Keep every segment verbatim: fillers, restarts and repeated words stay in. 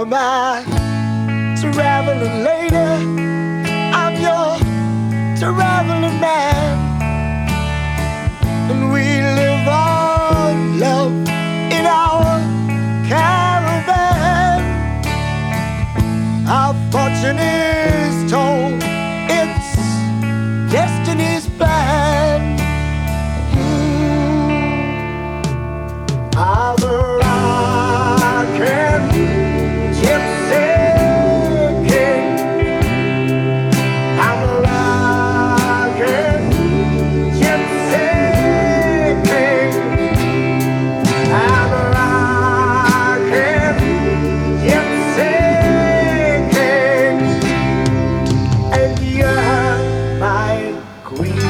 You're my traveling lady, I'm your traveling man, and we live on love in our caravan. Our fortune is told, it's destiny's plan. Mm. I'm a rockin' gypsy king. I'm a rockin' gypsy king. I'm a rockin' gypsy king, and you're my queen.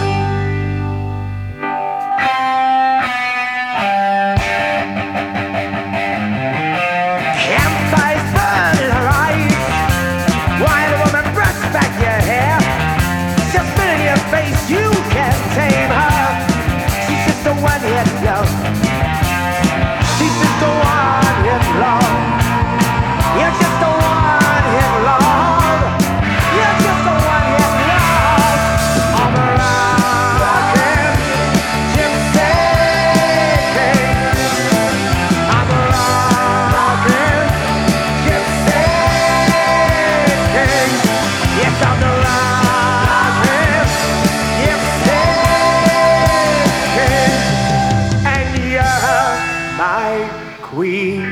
Campfires burning her eyes, wild woman brush back your hair. She'll spit in your face, you can't tame her. She's just a one-hit love. She's just a one-hit love. You're just a one-hit love. You're just a one-hit love. I'm a rockin' gypsy king. I'm a rockin' gypsy king. Yes, I'm the rockin' gypsy king, and you're my queen.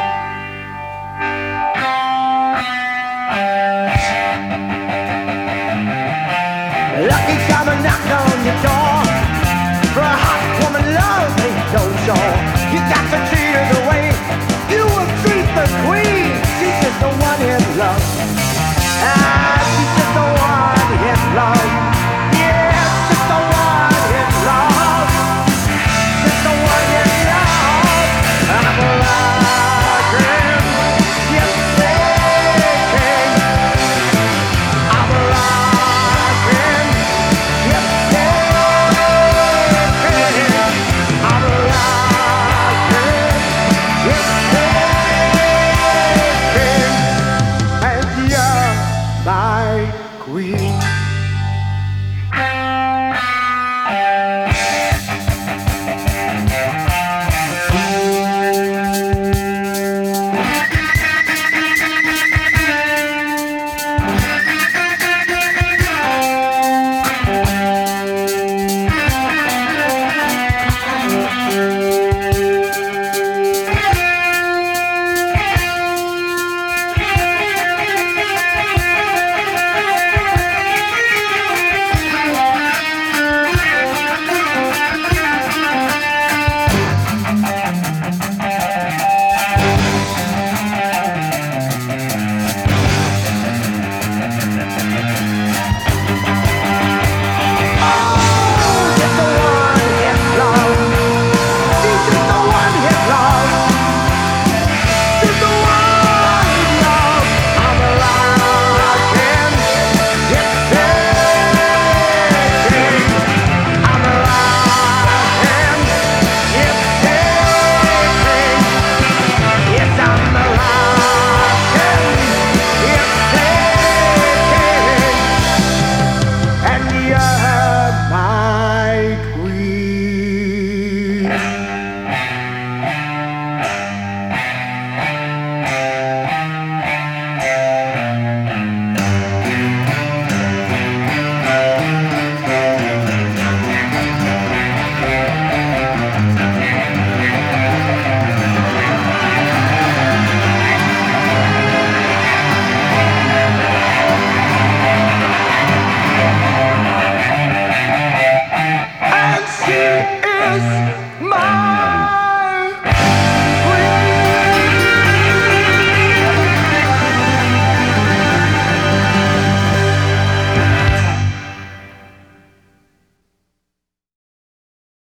Lucky charm knocked on your door. For a hot woman, love ain't no chore. You got to treat her the way you would treat the queen. She's just a one-hit love. Ah, she's just a one-hit love. Yeah, just a one-hit love. Just a one-hit love. I'm a rockin' gypsy king. I'm a rockin' gypsy king. I'm a rockin' gypsy king, and you're my queen.